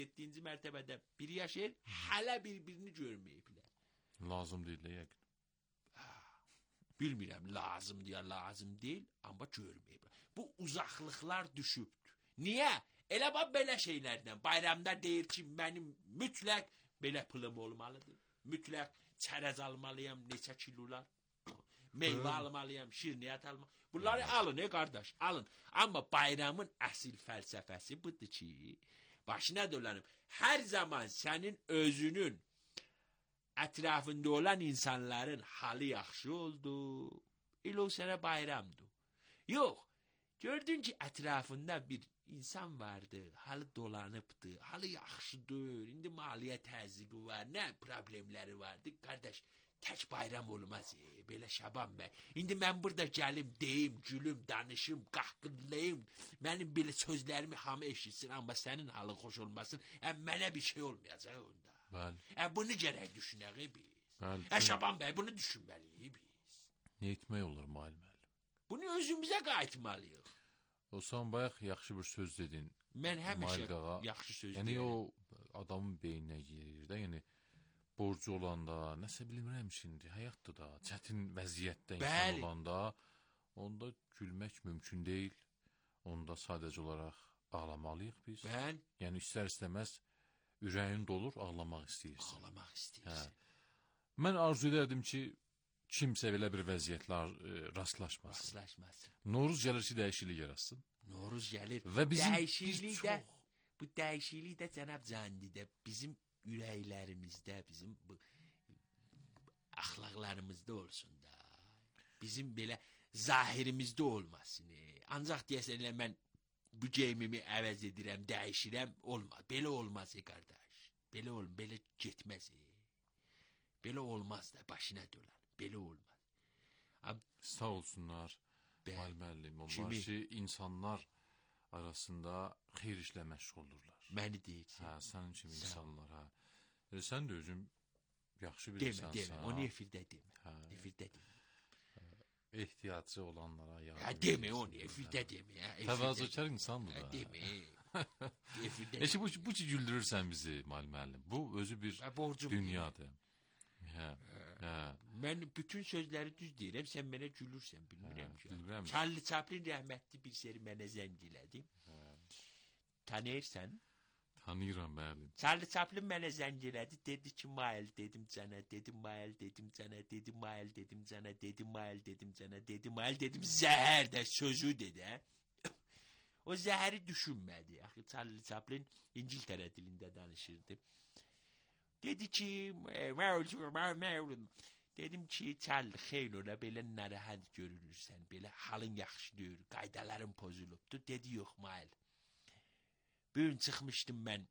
7-ci mərtəbədə biri yaşayır, hələ bir-birini görməyiblər. Lazım deyil, yəqin. Bilmirəm, lazım deyə lazım deyil, amma görməyiblər. Bu uzaqlıqlar düşübdür. Niyə? Elə bax belə şeylərdən. Bayramda deyir ki, mənim mütləq belə pulum olmalıdır. Mütləq çərəz almalıyam, neçə kilolar. Meyvə almalıyam, şirniyyat almalıyam. Bunları alın, qardaş, alın. Amma bayramın əsl fəlsəfəsi budur ki, başına dolanım. Hər zaman sənin özünün ətrafında olan insanların halı yaxşı oldu. İlo sənə bayramdır. Yox, gördün ki, ətrafında bir insan vardı, halı dolanıbdı, halı yaxşıdır, indi maliyyə təzyiqi var, nə problemləri vardı, qardaş. Tək bayram olmaz, belə Şaban bəy. İndi mən burada gəlim, deyim, gülüm, danışım, qahqırlayım. Mənim belə sözlərimi hamı eşitsin, amma sənin halın xoş olmasın. Mənə bir şey olmayacaq onda. Bəli. Bunu gərək düşünək biz. Bəli. Şaban bəy, bunu düşünməliyik biz. Nə etmək olur, müəllim? Bunu özümüzə qayıtmalıyıq. O zaman bayaq yaxşı bir söz dedin. Mən həmişə yaxşı söz deyirəm. Yəni o adamın beyninə girir də, yəni borcu olanda, nəsə bilmirəm şimdi, həyatdır da, çətin vəziyyətdə insan olanda, onda gülmək mümkün deyil. Onda sadəcə olaraq ağlamalıyıq biz. Yəni istər-istəməz ürəyin dolur, ağlamaq istəyirsən. Ağlamaq istəyirsən. Mən arzu edərdim ki, kimsə belə bir vəziyyətlər rastlaşmasın. Noruz gəlir ki, dəyişiklik yaratsın. Noruz gəlir. Və bizim bu dəyişiklik də cənab Candidə bizim ürəklərimizdə, bizim bu əxlaqlarımızda olsun da. Bizim belə zahirimizdə olmasın. Ancaq deyəsən elə mən bu geyimimi əvəz edirəm, dəyişirəm, olmaz. Belə olmaz, qardaş. Belə getməz. Belə olmaz da, başına dolan. Belə olmaz. Sağ olsunlar, müəllim. Onlar ki, insanlar arasında xeyir işlə məşğul olurlar. Məni deyirsən. Hə, sənin kimi insanlar. Sən də özün yaxşı bir insansan. Demə, onu efirdə demə. Efirdə demə. Ehtiyacı olanlara yardım edirsən. Demə onu, efirdə demə. Təvazökar insandır da. Demə. Efirdə demə. Bu ki, güldürürsən bizi, müəllim. Bu özü bir dünyadır. Mən bütün sözləri düz deyirəm, sən mənə gülürsən, bilmirəm ki. Charlie Chaplin rəhmətli bir seri mənə zəng elədi. Tanıyırsan? Tanıyıram, bəli. Charlie Chaplin mənə zəng elədi, dedi ki, Mail dedim cənə, dedim Mail dedim cənə, dedim Mail dedim cənə, dedim Mail dedim cənə, dedim Mail dedim zəhər də sözü dedi. O zəhəri düşünmədi. Axı Charlie Chaplin İngiltərə dilində danışırdı. Dedi ki, dedim ki, Charlie, xeyl ola, belə narahat görünürsən, belə halın yaxşıdır, qaydaların pozulubdur. Dedi, yox, Mail. Bugün çıxmışdım mən,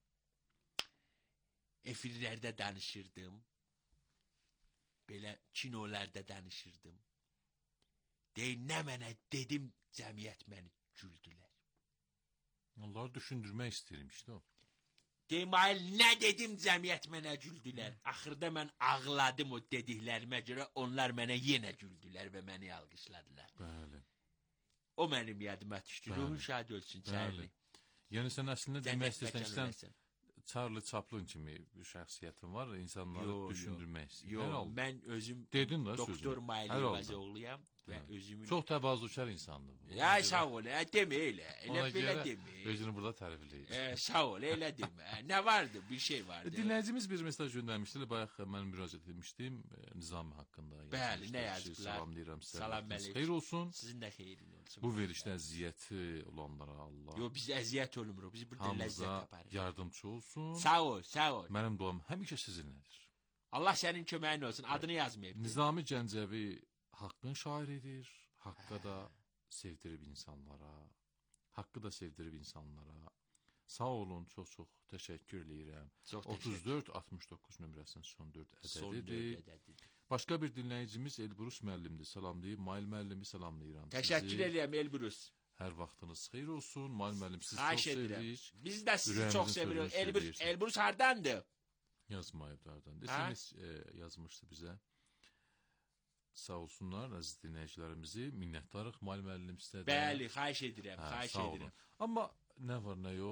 efirlərdə danışırdım, belə kinolarda danışırdım. Deyin, nə mənə dedim, cəmiyyət məni güldülər. Onları düşündürmək istəyirəm, işte o. Deməl, nə dedim cəmiyyət mənə güldülər. Axırda mən ağladım o dediklərimə görə, onlar mənə yenə güldülər və məni alqışladılar. Bəli. O mənim yadıma düşdü. Ruhun şad olsun, Charlie. Yəni sən əslində demək istəyirsən, sən Charlie Chaplin kimi bir şəxsiyyətin var, insanları düşündürmək istəyir. Yox, mən özüm doktor Mail Yılmazoğluyam və özümün... Çox təvazökar insandır bu. Ya, sağ ol, demə elə. Elə belə demə. Özünü burada tərifləyir. Sağ ol, elə demə. Nə vardı? Bir şey vardı. Dinləyicimiz bir mesaj göndərmişdi. Bayaq mən müraciət etmişdim Nizami haqqında. Bəli, nə yazdılar? Salamlayıram sizə. Salam əleykum. Xeyir olsun. Sizin də xeyrin olsun. Bu verişdə əziyyəti olanlara Allah. Yox, biz əziyyət olmuruq. Biz burada ləzzət taparıq. Yardımcı olsun. Sağ ol, sağ ol. Mənim duam həmişə sizinlədir. Allah sənin köməyin olsun. Adını yazmayıb. Nizami Gəncəvi haqqın şairidir. Haqqı da sevdirib insanlara. Haqqı da sevdirib insanlara. Sağ olun, çox-çox təşəkkür eləyirəm. 34-69 nömrəsinin son 4 ədədidir. Başqa bir dinləyicimiz Elbrus müəllimdir. Salamlayıb, Mail müəllimi salamlayıram. Təşəkkür eləyəm Elbrus. Hər vaxtınız xeyir olsun. Mail müəllim sizi çox sevirik. Biz də sizi çox sevirik. Elbrus hardandır? Yazmayıb hardandır. SMS yazmışdı bizə. Sağ olsunlar, əziz dinləyicilərimizi. Minnətdarıq Mail müəllim sizə də. Bəli, xahiş edirəm, xahiş edirəm. Amma nə var, nə yox,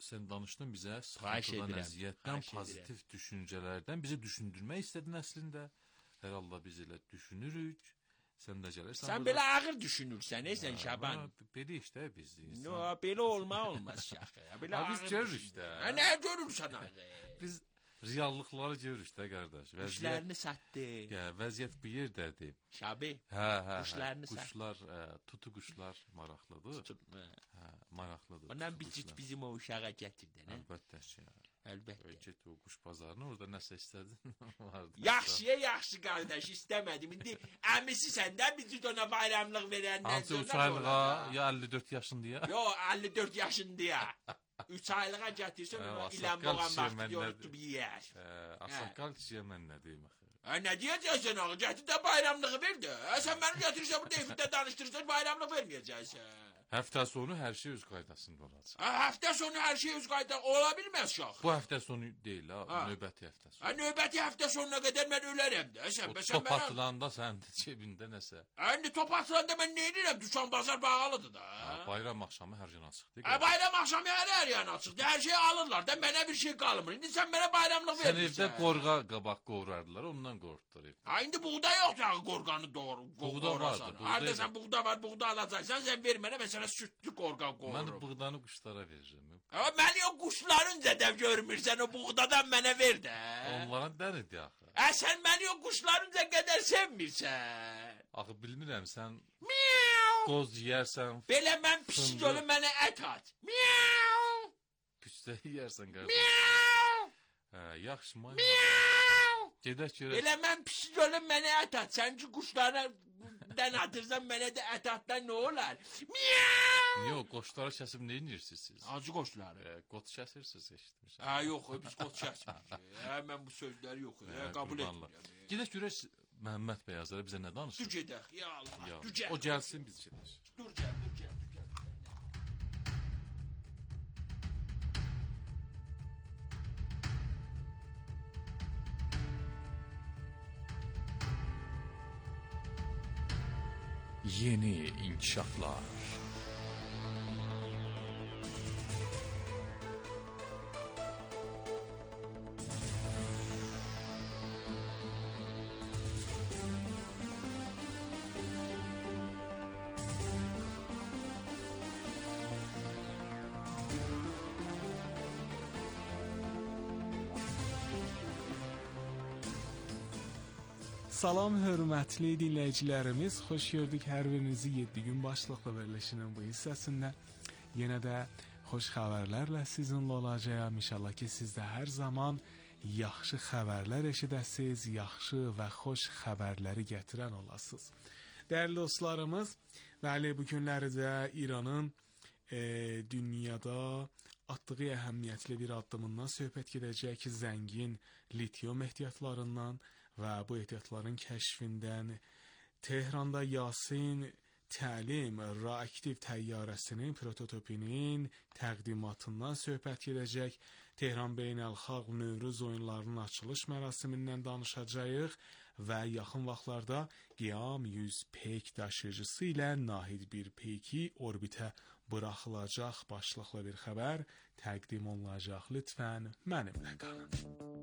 sən danışdın bizə Xahiş sıxıntıdan, edirəm, əziyyətdən, xahiş pozitiv düşüncələrdən bizi düşündürmək istədin əslində. Hər halda biz elə düşünürük. Sən də gəlirsən. Sən belə ağır düşünürsən, sən Şaban. Belə işdə biz insan. No, belə olmaz şaxı. Belə biz görürük də. Nə görürsən ağır? Biz reallıqları görürük də qardaş. Quşlarını satdı. Vəziyyət bu yerdədir. Şabi. Quşlarını satdı. Quşlar, tutu quşlar maraqlıdır. Maraqlıdır. Ondan bizim o uşağa gətirdin, hə? Əlbəttə ki. Əlbəttə. Get o quş bazarına, orada nəsə istədin vardı. Yaxşı qardaş, istəmədim. İndi əmisi səndən biz ona bayramlıq verəndən hansı 3 aylığa ya 54 yaşındıya? Yo, 54 yaşındıya. 3 aylığa gətirsən, ona ilən boğan vaxtı yorutub yiyər. Ağsaqqal kişiyə mən nə deyim axı? Nə deyəcəksən ağı? Gətir də bayramlığı ver də. Sən məni gətirirsən, burada evdə danışdırırsan, bayramlıq verməyəcəksən. Həftə sonu hər şey öz qaydasında olacaq. Həftə sonu hər şey öz qaydasında ola bilməz şax. Bu həftə sonu deyil ha, növbəti həftə sonu. Növbəti həftə sonuna qədər mən ölərəm də. Sən top atılanda sən cebində nəsə. İndi top atılanda mən nə edirəm? Dükan bazar bağlıdır da. Bayram axşamı hər gün açıqdır. Bayram axşamı hər yan açıqdır. Hər şey alırlar da, mənə bir şey qalmır. İndi sən mənə bayramlıq verirsən. Sən evdə qorğa qabaq qovurardılar, ondan qorxdular evdə. İndi buğda yoxdur qorğanı doğru. Buğda vardı. Harada sən buğda var, buğda alacaqsan, sən ver mənə, mən sənə südlü qorğan qovurum. Mən buğdanı quşlara verirəm. Məni o quşların zədəv görmürsən, o buğdadan mənə ver də. Onların dəridir axı. Sən məni o quşlarınca qədər sevmirsən. Axı bilmirəm, sən Miau. qoz yeyərsən. Belə mən pis gölü mənə ət at. Miau. Püstə yeyərsən qardaş. Miau. Yaxşı may. Miau. Gedək görək. Belə mən pis gölü mənə ət at. Sən ki quşlara dən atırsan, mənə də ət atdan nə olar? Miau. Yox, qoçları kəsib nə edirsiniz siz? Acı qoçları. Qot kəsirsiniz, eşitmişəm. Yox, biz qot kəsmirik. Mən bu sözləri yox, qəbul etmirəm. Gedək görək Məhəmməd bəy Azərə bizə nə danışır? Dur gedək, ya Allah. Dur gəl. O gəlsin biz gedək. Dur gəl. Yeni inkişaflar. Salam hörmətli dinləyicilərimiz, xoş gördük hər birinizi 7 gün başlıqla verilişinin bu hissəsində. Yenə də xoş xəbərlərlə sizinlə olacağam. İnşallah ki, siz də hər zaman yaxşı xəbərlər eşidəsiniz, yaxşı və xoş xəbərləri gətirən olasınız. Dəyərli dostlarımız, bəli, bu günlərdə İranın dünyada atdığı əhəmiyyətli bir addımından söhbət gedəcək ki, zəngin litium ehtiyatlarından və bu ehtiyatların kəşfindən Tehranda Yasin Təlim reaktiv təyyarəsinin prototipinin təqdimatından söhbət gedəcək. Tehran Beynəlxalq Növruz oyunlarının açılış mərasimindən danışacağıq və yaxın vaxtlarda Qiyam 100 peyk daşıyıcısı ilə Nahid 1 peyki orbitə buraxılacaq başlıqlı bir xəbər təqdim olunacaq. Lütfən mənimlə qalın.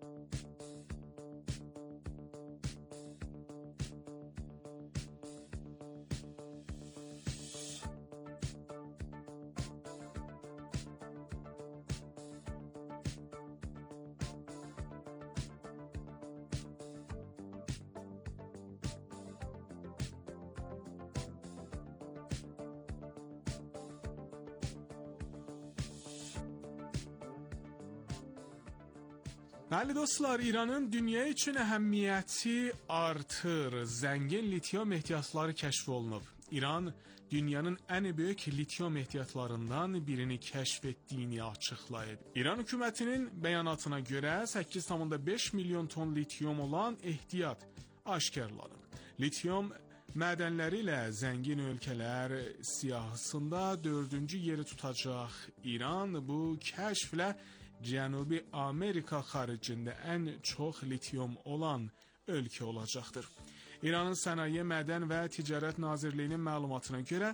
Bəli dostlar, İranın dünya üçün əhəmiyyəti artır. Zəngin litium ehtiyatları kəşf olunub. İran dünyanın ən böyük litium ehtiyatlarından birini kəşf etdiyini açıqlayıb. İran hökumətinin bəyanatına görə 8,5 milyon ton litium olan ehtiyat aşkarlanıb. Litium mədənləri ilə zəngin ölkələr siyahısında 4-cü yeri tutacaq. İran bu kəşflə Cənubi Amerika xaricində ən çox litium olan ölkə olacaqdır. İranın Sənaye, Mədən və Ticarət Nazirliyinin məlumatına görə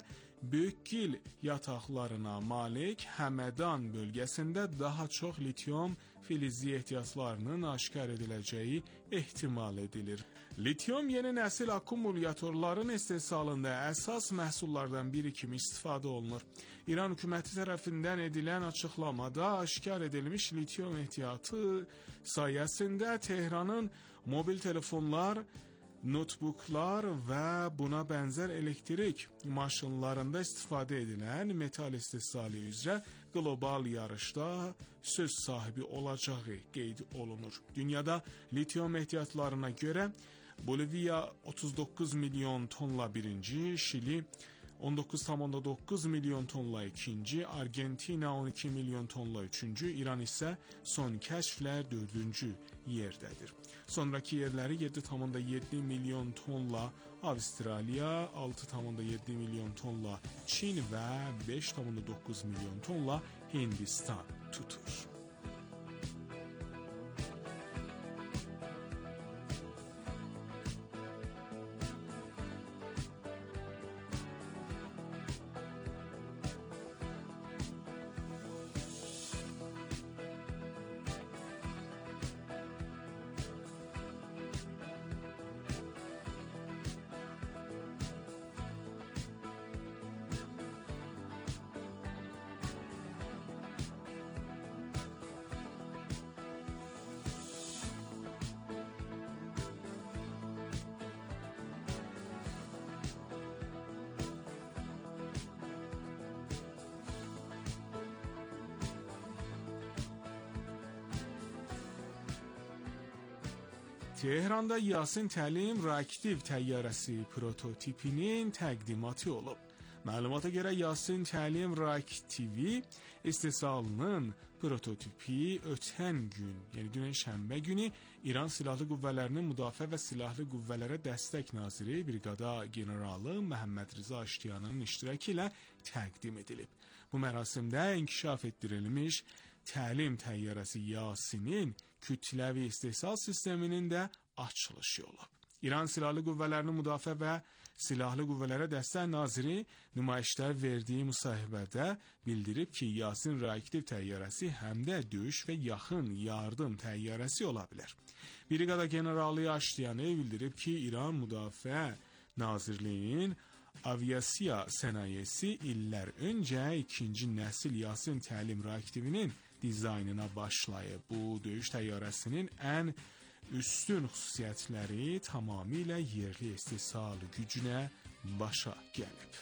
Böyükgil yataqlarına malik Həmədan bölgəsində daha çox lityum filizi ehtiyaclarının aşkar ediləcəyi ehtimal edilir. Lityum yeni nəsil akkumulyatorların istehsalında əsas məhsullardan biri kimi istifadə olunur. İran hökuməti tərəfindən edilən açıqlamada aşkar edilmiş lityum ehtiyatı sayəsində Tehranın mobil telefonlar, notebooklar və buna bənzər elektrik maşınlarında istifadə edilən metal istehsalı üzrə qlobal yarışda söz sahibi olacağı qeyd olunur. Dünyada lityum ehtiyatlarına görə Boliviya 39 milyon tonla birinci, Şili 19,9 milyon tonla ikinci, Argentina 12 milyon tonla üçüncü, İran isə son kəşflə dördüncü yerdədir. Sonraki yerləri 7,7 milyon tonla Avustraliya, 6,7 milyon tonla Çin və 5,9 milyon tonla Hindistan tutur. Tehranda Yasin Təlim reaktiv təyyarəsi prototipinin təqdimatı olub. Məlumata görə Yasin Təlim reaktivi istehsalının prototipi ötən gün, yəni dünən şənbə günü İran Silahlı Qüvvələrinin Müdafiə və Silahlı Qüvvələrə Dəstək Naziri Briqada Generalı Məhəmməd Rza Aştiyanın iştirakı ilə təqdim edilib. Bu mərasimdə inkişaf etdirilmiş Təlim təyyarəsi Yasinin kütləvi istehsal sisteminin də açılışı olub. İran Silahlı Qüvvələrinin Müdafiə və Silahlı Qüvvələrə Dəstək Naziri nümayişdə verdiyi müsahibədə bildirib ki, Yasin reaktiv təyyarəsi həm də döyüş və yaxın yardım təyyarəsi ola bilər. Briqada Generalı Aştiyanı bildirib ki, İran Müdafiə Nazirliyinin aviasiya sənayesi illər öncə ikinci nəsil Yasin Təlim reaktivinin dizaynına başlayıb. Bu döyüş təyyarəsinin ən üstün xüsusiyyətləri tamamilə yerli istehsal gücünə başa gəlib.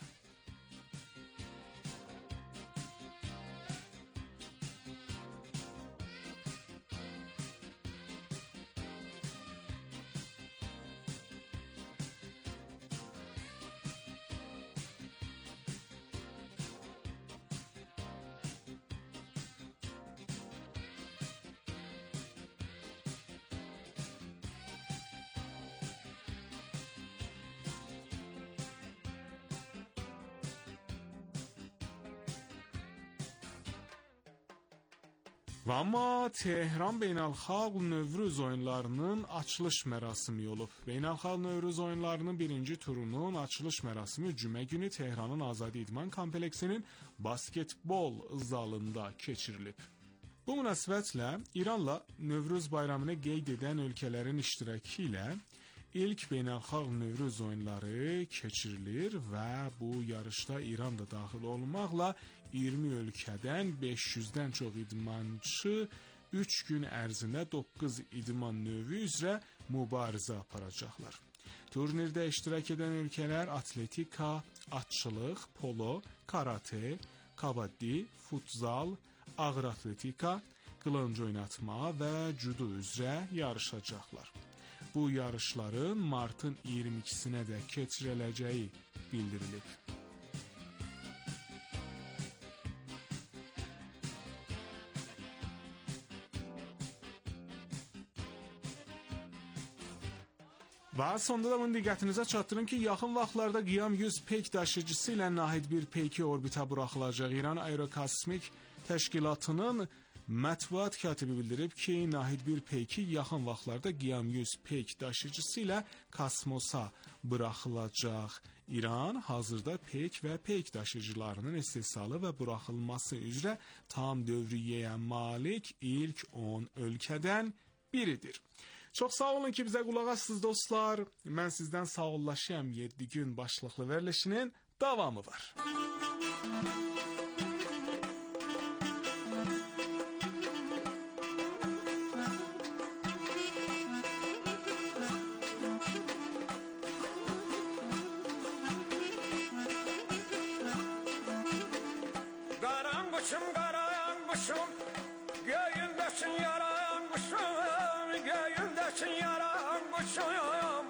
Və amma Tehran Beynəlxalq Növruz oyunlarının açılış mərasimi olub. Beynəlxalq Növruz oyunlarının birinci turunun açılış mərasimi cümə günü Tehranın Azadi İdman kompleksinin basketbol zalında keçirilib. Bu münasibətlə İranla Növruz bayramını qeyd edən ölkələrin iştirakı ilə ilk beynəlxalq Növruz oyunları keçirilir və bu yarışda İran da daxil olmaqla 20 ölkədən 500-dən çox idmançı 3 gün ərzində 9 idman növü üzrə mübarizə aparacaqlar. Turnirdə iştirak edən ölkələr atletika, atçılıq, polo, karate, kabaddi, futzal, ağır atletika, qılınc oynatma və judo üzrə yarışacaqlar. Bu yarışların martın 22-sinə də keçiriləcəyi bildirilib. Və sonda da bunu diqqətinizə çatdırım ki, yaxın vaxtlarda Qiyam 100 peyk daşıyıcısı ilə Nahid bir peyki orbita buraxılacaq. İran Aerokosmik Təşkilatının Mətbuat katibi bildirib ki, Nahid 1 peyki yaxın vaxtlarda Qiyam 100 peyk daşıyıcısı ilə kosmosa buraxılacaq. İran hazırda peyk və peyk daşıyıcılarının istehsalı və buraxılması üzrə tam dövriyyəyə malik ilk 10 ölkədən biridir. Çox sağ olun ki, bizə qulaq assınız dostlar. Mən sizdən sağollaşıyam. 7 gün başlıqlı verilişinin davamı var. Göğündesin yarayan kuşum, göğündesin yarayan kuşum.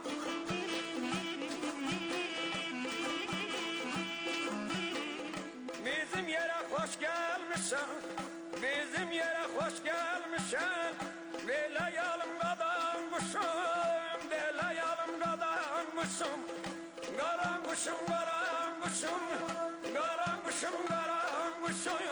Bizim yere hoş gelmişsin, bizim yere hoş gelmişsin. Velayalım kadan kuşum, velayalım kadan kuşum. Karan kuşum, karan kuşum, karan kuşum, karan kuşum.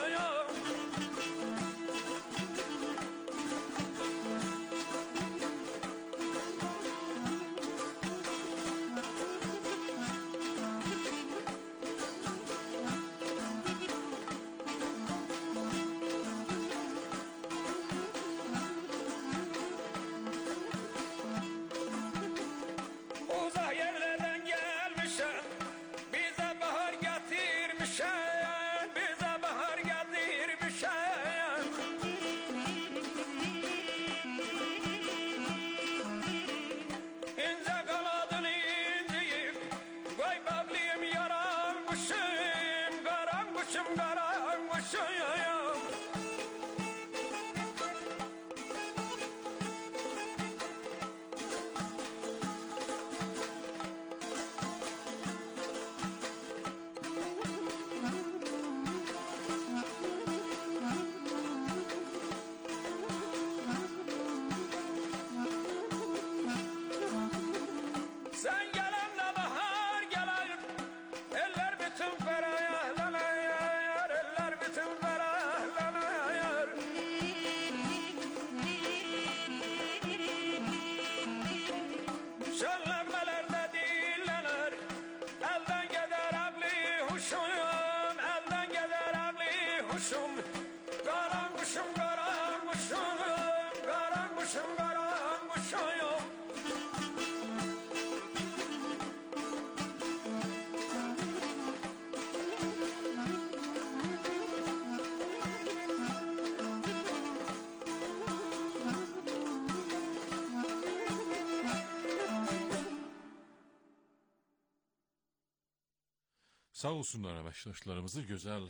Sağ olsunlar əməkdaşlarımızı gözəl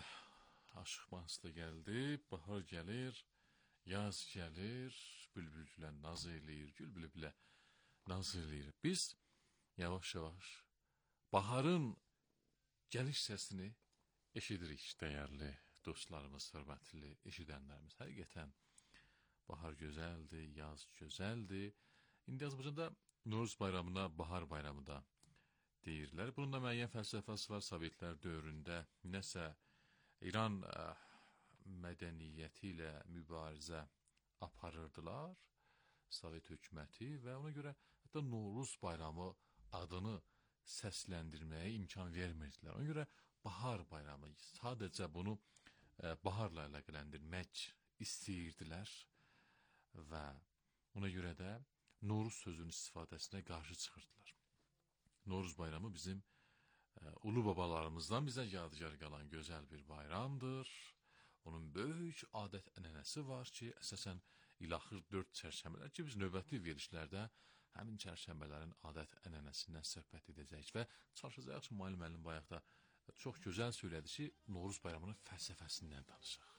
aşıqması gəldi. Bahar gəlir, yaz gəlir, bülbülcülər naz eləyir, gül bülbülə naz eləyir. Biz yavaş-yavaş baharın gəliş səsini eşidirik dəyərli dostlarımız, hörmətli eşidənlərimiz. Həqiqətən bahar gözəldir, yaz gözəldir. İndi Azərbaycanda Novruz bayramına bahar bayramı da deyirlər. Bunun da müəyyən fəlsəfəsi var. Sovetlər dövründə nəsə İran mədəniyyəti ilə mübarizə aparırdılar, Sovet hökuməti və ona görə hətta Novruz bayramı adını səsləndirməyə imkan vermirdilər. Ona görə bahar bayramı, sadəcə bunu baharla əlaqələndirmək istəyirdilər və ona görə də Novruz sözünün istifadəsinə qarşı çıxırdılar. Novruz bayramı bizim ulu babalarımızdan bizə yadigar qalan gözəl bir bayramdır. Onun böyük adət ənənəsi var ki, əsasən ilaxır 4 çərşənbələr ki, biz növbəti verilişlərdə həmin çərşənbələrin adət ənənəsindən söhbət edəcəyik və çalışacağıq ki, Mail müəllim bayaqda çox gözəl söylədi ki, Novruz bayramının fəlsəfəsindən danışaq.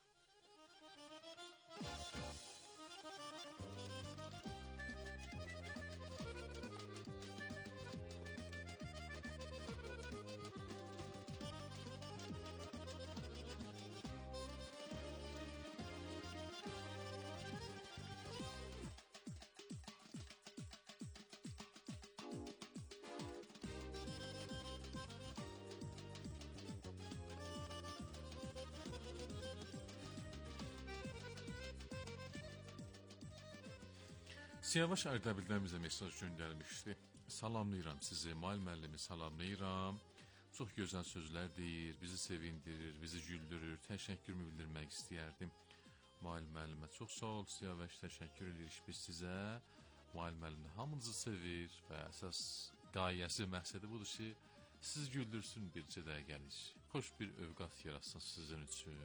Siyavuş Ərdəbildən bizə mesaj göndərmişdi. Salamlayıram sizi, Mail müəllimi salamlayıram. Çox gözəl sözlər deyir, bizi sevindirir, bizi güldürür. Təşəkkürümü bildirmək istəyərdim. Mail müəllimə çox sağ ol, Siyavuş, təşəkkür edirik biz sizə. Mail müəllimi hamınızı sevir və əsas qayəsi, məqsədi budur ki, siz güldürsün bircə dəqiqəlik. Xoş bir övqat yaratsın sizin üçün.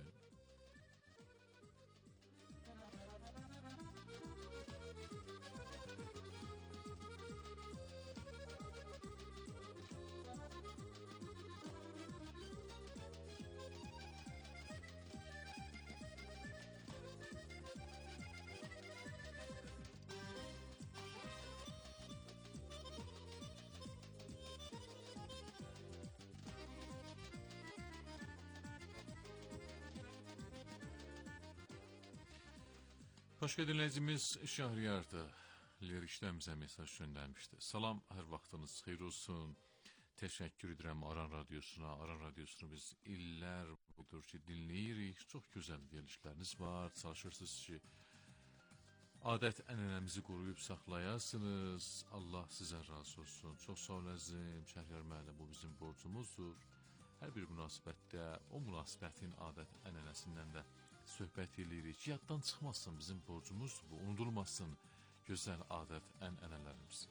Başqa dinləyicimiz Şəhriyardır. Lirikdən bizə mesaj göndərmişdi. Salam, hər vaxtınız xeyir olsun. Təşəkkür edirəm Aran Radiosuna. Aran Radiosunu biz illər budur ki, dinləyirik. Çox gözəl verilişləriniz var. Çalışırsınız ki, adət ənənəmizi qoruyub saxlayasınız. Allah sizə razı olsun. Çox sağ ol əzizim. Şəhriyar müəllim, bu bizim borcumuzdur. Hər bir münasibətdə o münasibətin adət ənənəsindən də söhbət edirik. Yaddan çıxmasın, bizim borcumuz bu, unudulmasın gözəl adət ənənələrimiz.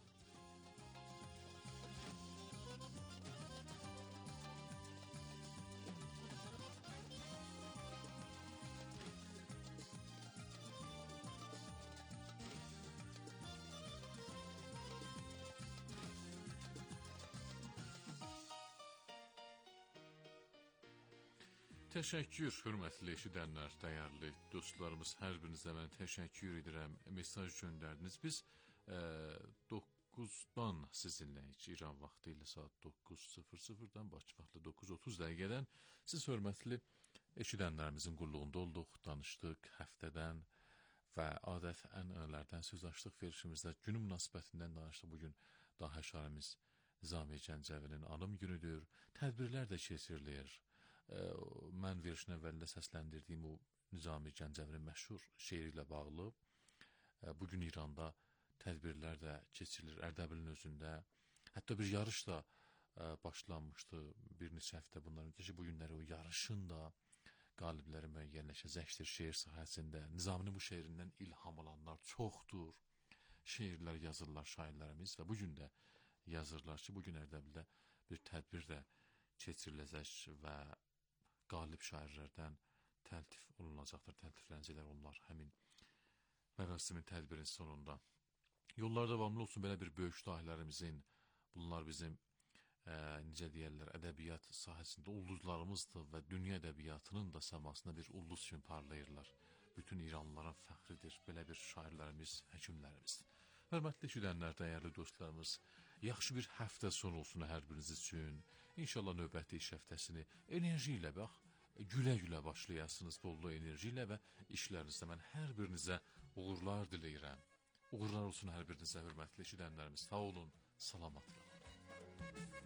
Təşəkkür, hörmətli eşidənlər, dəyərli dostlarımız, hər birinizə mən təşəkkür edirəm. Mesaj göndərdiniz. Biz 9-dan sizinləyik, İran vaxtı ilə saat 9:00-dan, Bakı vaxtı 9:30 dəqiqədən siz hörmətli eşidənlərimizin qulluğunda olduq, danışdıq həftədən və adət ənənələrdən söz açdıq verilişimizdə. Günün münasibətindən danışdıq. Bugün Dahi şairimiz Nizami Gəncəvinin anım günüdür. Tədbirlər də keçirilir. Mən verilişin əvvəlində səsləndirdiyim o Nizami Gəncəvinin məşhur şeiri ilə bağlı bugün İranda tədbirlər də keçirilir. Ərdəbilin özündə hətta bir yarış da başlanmışdı bir neçə həftə bundan öncə ki, bu günləri o yarışın da qalibləri müəyyənləşəcəkdir şeir sahəsində. Nizaminin bu şeirindən ilham alanlar çoxdur. Şeirlər yazırlar şairlərimiz və bugün də yazırlar ki, bugün Ərdəbildə bir tədbir də keçiriləcək və qalib şairlərdən təltif olunacaqdır, təltiflənəcəklər onlar həmin mərasimin tədbirin sonunda. Yollar davamlı olsun belə bir böyük dahilərimizin, bunlar bizim necə deyərlər, ədəbiyyat sahəsində ulduzlarımızdır və dünya ədəbiyyatının da səmasında bir ulduz kimi parlayırlar. Bütün İranlıların fəxridir, belə bir şairlərimiz, həkimlərimiz. Hörmətli eşidənlər, dəyərli dostlarımız, yaxşı bir həftə sonu olsun hər biriniz üçün. İnşallah növbəti iş həftəsini enerji ilə bax, gülə-gülə başlayasınız, dolu enerji ilə və işlərinizdə mən hər birinizə uğurlar diləyirəm. Uğurlar olsun hər birinizə, hörmətli eşidənlərimiz. Sağ olun, salamat qalın.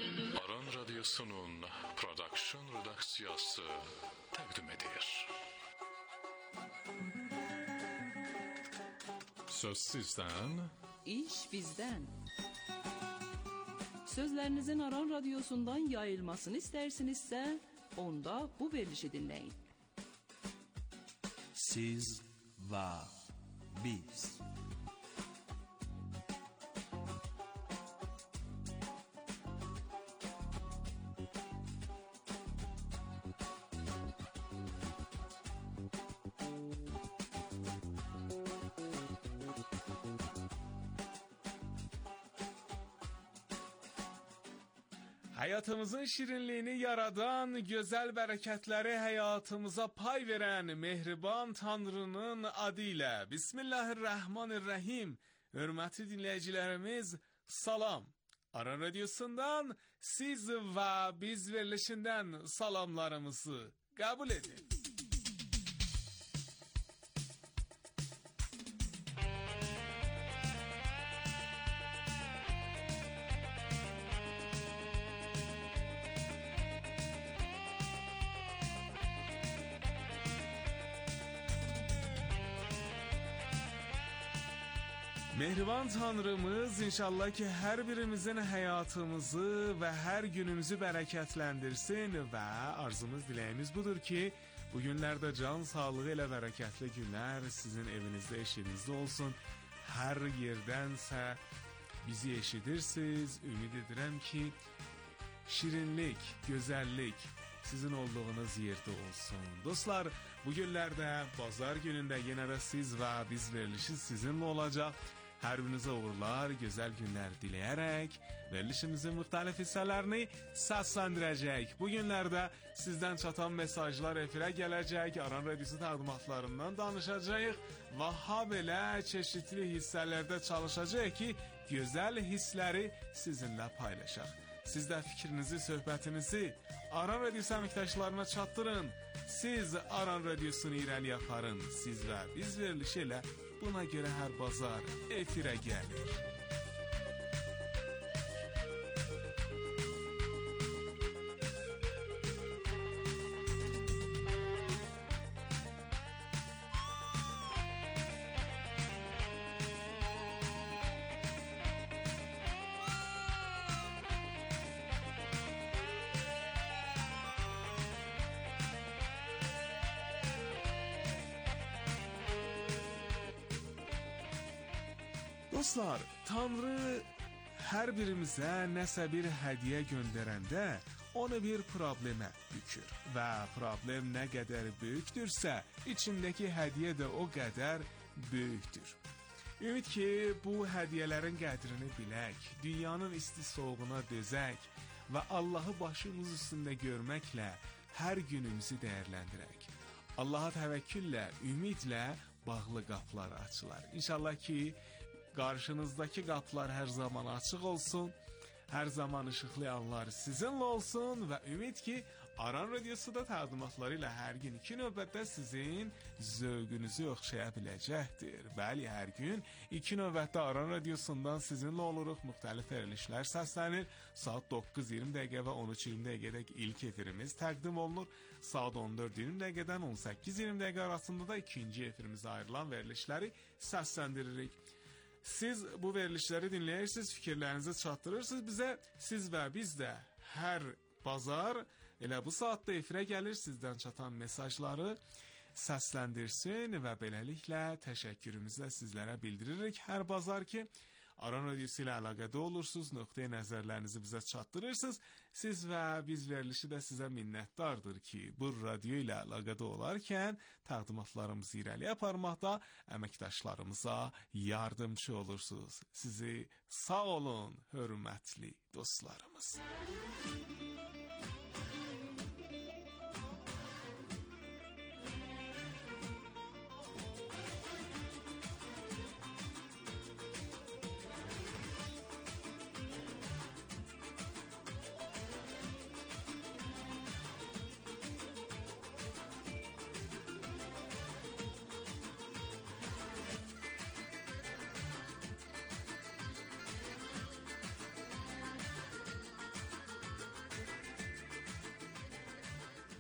Aran Radyosu'nun Production Redaksiyası təqdim edir. Söz sizdən, İş bizdən. Sözlərinizin Aran Radyosu'ndan yayılmasını istərsinizsə, onda bu verilişi dinləyin. Siz və biz. Hayatımızın şirinliğini yaradan, güzel bereketleri hayatımıza pay veren mehriban Tanrı'nın adıyla Bismillahirrahmanirrahim. Hürmetli dinleyicilerimiz, salam. Aran Radyosu'ndan siz ve biz verilişinden salamlarımızı kabul edin. Mehriban Tanrımız inşallah ki her birimizin hayatımızı ve her günümüzü bereketlendirsin ve arzumuz dileğimiz budur ki bugünlerde can sağlığı ile bereketli günler sizin evinizde eşinizde olsun. Her yerdense bizi eşidirsiniz. Ümid edirəm ki şirinlik, güzellik sizin olduğunuz yerde olsun. Dostlar, bugünlerde pazar gününde yine de siz ve biz verilişi sizinle olacak. Her birinize uğurlar, güzel günler dileyerek verilişimizin muhtelif hisselerini seslendirecek. Bugünlerde sizden çatan mesajlar efire gelecek. Aran Radyosu təqdimatlarından danışacağıq. Ve ha belə çeşitli hisselerde çalışacağıq ki güzel hisleri sizinle paylaşaq. Siz de fikrinizi, söhbətinizi Aran Radyosu əməkdaşlarına çatdırın. Siz Aran Radyosunu irəli aparın. Siz ve biz verilişi ilə buna göre her bazar efire gelir. Dostlar, Tanrı her birimize nəsə bir hediye gönderende onu bir probleme bükür. Ve problem ne kadar büyüktürse içindeki hediye de o kadar büyüktür. Ümid ki bu hediyelerin qədrini bilək, dünyanın isti soğuğuna dözək ve Allah'ı başımız üstünde görməklə her günümüzü değerlendirək. Allah'a təvəkküllə, ümidlə bağlı qapılar açılar. İnşallah ki qarşınızdakı qapılar hər zaman açıq olsun. Hər zaman işıqlı anlar sizinlə olsun və ümid ki Aran Radyosu da təqdimatları ilə hər gün 2 növbətdə sizin zövqünüzü oxşaya biləcəkdir. Bəli, hər gün 2 növbətdə Aran Radyosundan sizinlə oluruq. Müxtəlif verilişlər səslənir. Saat 9:20 dəqiqə və 13:20 dəqiqədə ilk efirimiz təqdim olunur. Saat 14:20 dəqiqədən 18:20 dəqiqə arasında da ikinci efirimizə ayrılan verilişləri səsləndiririk. Siz bu verilişleri dinleyirsiniz, fikirlerinizi çatdırırsınız bize. Siz ve biz de her bazar elə bu saatte efirə gəlir, sizden çatan mesajları səsləndirsin və beləliklə təşəkkürümüzlə sizlərə bildiririk. Hər bazar ki Aran Radyosu ilə əlaqədə olursunuz, nöqtəyə nəzərlərinizi bizə çatdırırsınız. Siz və biz verilişi də sizə minnətdardır ki, bu radyo ilə əlaqədə olarkən təqdimatlarımızı irəli aparmaqda əməkdaşlarımıza yardımcı olursunuz. Sizi sağ olun, hörmətli dostlarımız.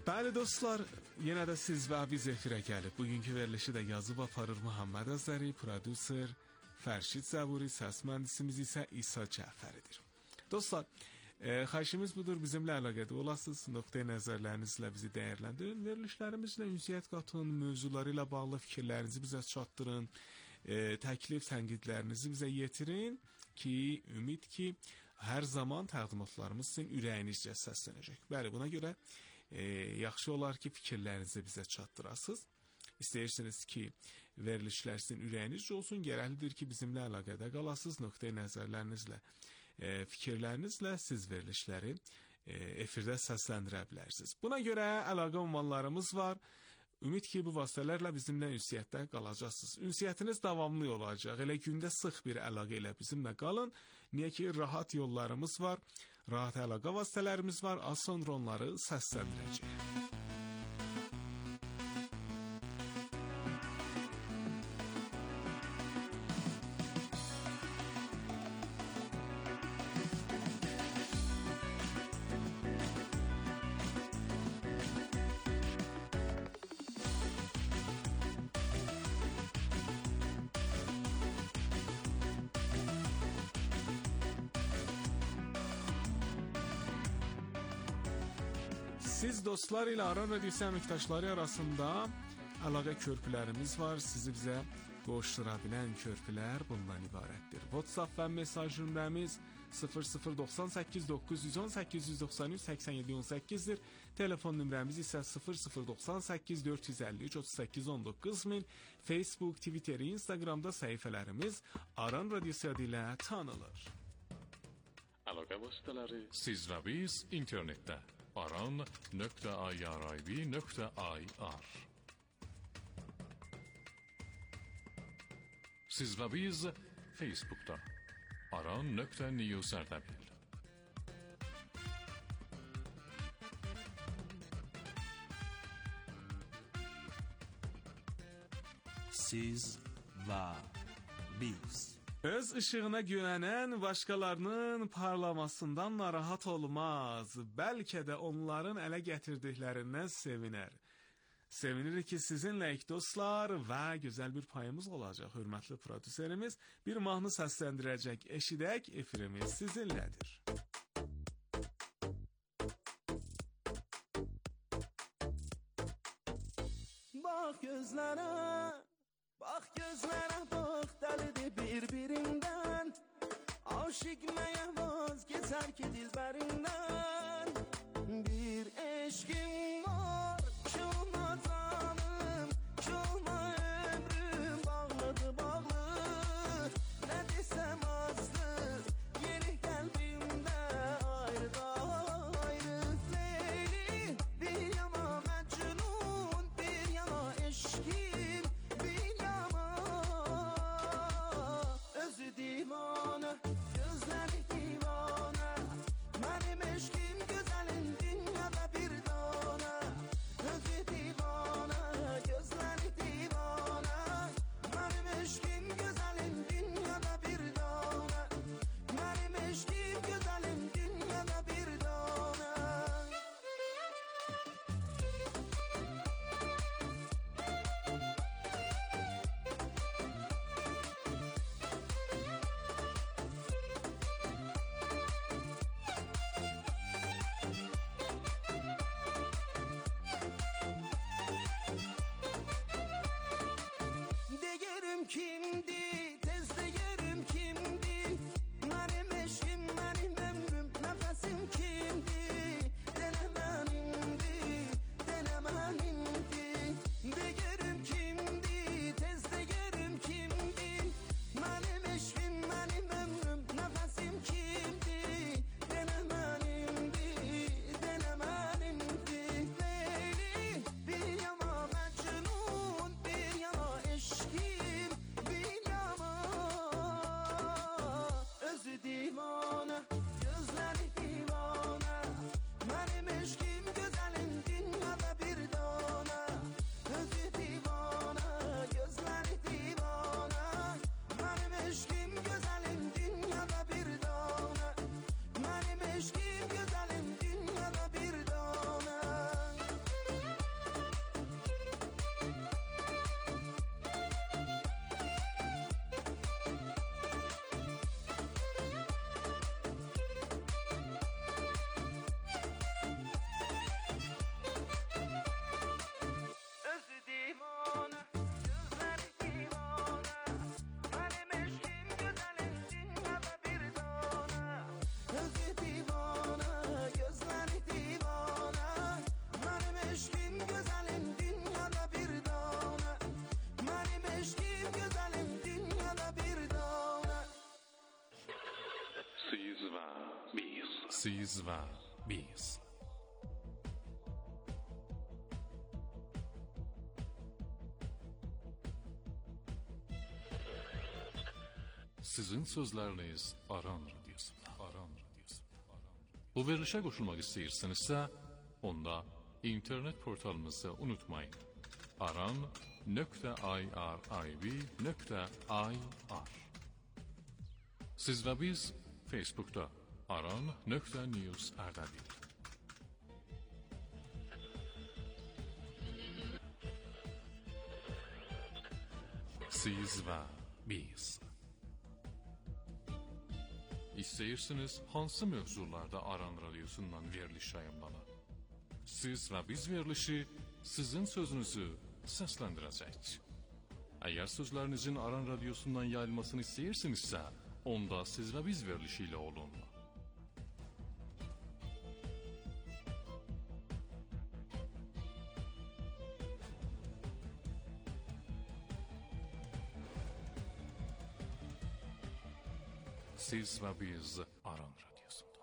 Bəli dostlar, yenə də siz və biz efirə gəlib. Bugünkü verilişi də yazıb aparır Muhammed Azəri, prodüser Fərşid Zəburi, səs mühəndisimiz isə İsa Cəfəridir. Dostlar, xahişimiz budur, bizimlə əlaqədə olasınız, nöqtə nəzərlərinizlə bizi dəyərləndirin, verilişlərimizlə ünsiyyət qatın, mövzuları ilə bağlı fikirlərinizi bizə çatdırın, təklif, tənqidlərinizi bizə yetirin ki, ümid ki, hər zaman təqdimatlarımız sizin ürəyinizcə səslənəcək. Bəli, buna görə yaxşı olar ki, fikirlərinizi bizə çatdırasınız. İstəyirsiniz ki, verilişlər sizin ürəyinizcə olsun, gərəklidir ki, bizimlə əlaqədə qalasınız, nöqtə nəzərlərinizlə, fikirlərinizlə siz verilişləri efirdə səsləndirə bilərsiniz. Buna görə əlaqə ünvanlarımız var. Ümid ki, bu vasitələrlə bizimlə ünsiyyətdə qalacaqsınız. Ünsiyyətiniz davamlı olacaq. Elə gündə sıx bir əlaqə ilə bizimlə qalın. Niyə ki, rahat yollarımız var, rahat əlaqə vasitələrimiz var. Az sonra onları səsləndirəcəyik. Siz dostlar ilə Aran Radiosu əməkdaşları arasında əlaqə körpülərimiz var. Sizi bizə qoşdura bilən körpülər bundan ibarətdir. WhatsApp və mesaj nömrəmiz 0098 910 893 87 18-dir. Telefon nömrəmiz isə 0098 453 38 19 min. Facebook, Twitter, Instagramda səhifələrimiz Aran Radiosu adı ilə tanınır. Əlaqə vasitələri siz və biz internetdə. aran.irib.ir Siz və biz Facebook'ta aran.news.ərtəbil Siz və biz. Öz ışığına güvənən başqalarının parlamasından narahat olmaz. Bəlkə də onların ələ gətirdiklərindən sevinər. Sevinirik ki, sizinləyik dostlar və gözəl bir payımız olacaq. Hörmətli prodüserimiz bir mahnı səsləndirəcək. Eşidək, efirimiz sizinlədir. Bax gözlərə, bax gözlərə, bax dəlidir bir-birindən. Aşık nəyə vazgeçər ki dilbərindən. Bir eşkim var, şuna canım, şuna ömrüm. Bağlıdır bağlı, nə desəm azdır. Yeri qəlbimdə ayrı da ayrı. Leyli bir yana məcnun, bir yana eşkim, bir yana özü divanə, gözləri divanə. Mənim eşkim Siz və biz. Sizin sözləriniz Aran Radiyosunda. Bu verilişə qoşulmaq istəyirsinizsə, onda internet portalımızı unutmayın. aran.irib.ir Siz və biz Facebook'da aran.news ərədir. Siz və biz. İstəyirsiniz hansı mövzularda Aran Radiosundan veriliş yayımlanır? Siz və biz verilişi sizin sözünüzü səsləndirəcək. Əgər sözlərinizin Aran Radiosundan yayılmasını istəyirsinizsə, onda siz və biz verilişi ilə olun. Siz və biz Aran Radiyosunda.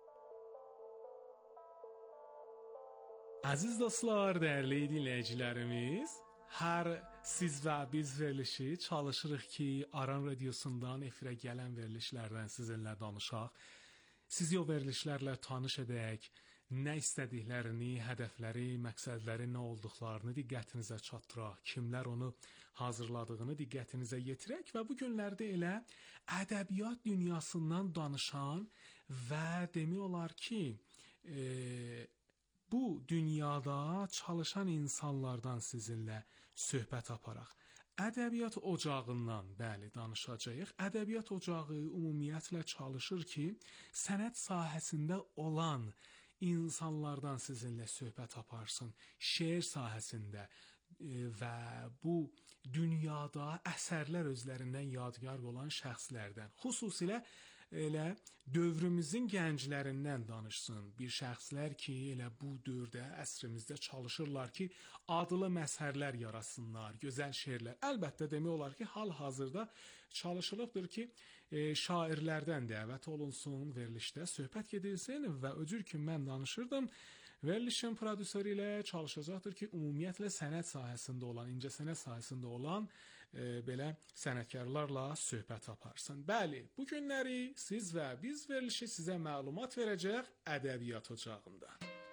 Aziz dostlar, dəyərli dinləyicilərimiz, hər siz və biz verilişi çalışırıq ki, Aran Radiosundan efirə gələn verilişlərdən sizinlə danışaq. Sizi o verilişlərlə tanış edək, nə istədiklərini, hədəfləri, məqsədləri nə olduqlarını diqqətinizə çatdıraq, kimlər onu hazırladığını diqqətinizə yetirək və bu günlərdə elə ədəbiyyat dünyasından danışan və demək olar ki, bu dünyada çalışan insanlardan sizinlə söhbət aparaq. Ədəbiyyat ocağından, bəli, danışacağıq. Ədəbiyyat ocağı ümumiyyətlə çalışır ki, sənət sahəsində olan insanlardan sizinlə söhbət aparsın, şeir sahəsində və bu dünyada əsərlər özlərindən yadgar olan şəxslərdən, xüsusilə elə dövrümüzün gənclərindən danışsın. Bir şəxslər ki, elə bu dövrdə, əsrimizdə çalışırlar ki, adlı məsəllər yaratsınlar, gözəl şeirlər. Əlbəttə demək olar ki, hal-hazırda çalışılıbdır ki, şairlərdən dəvət olunsun, verilişdə söhbət gedilsin və öcür ki, mən danışırdım. Verilişin prodüsörü ilə çalışacaqdır ki, ümumiyyətlə sənət sahəsində olan, incəsənət sahəsində olan belə sənətkarlarla söhbət aparsın. Bəli, bu günləri siz və biz verilişi sizə məlumat verəcək ədəbiyyat ocağında.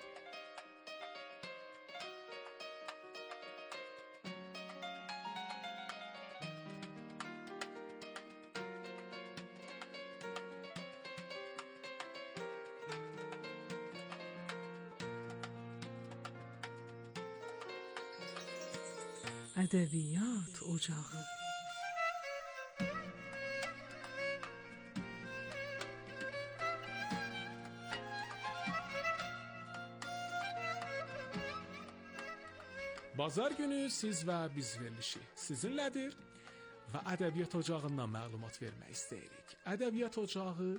Ədəbiyyat ocağı. Bazar günü siz və biz verilişi sizinlədir və ədəbiyyat ocağından məlumat vermək istəyirik. Ədəbiyyat ocağı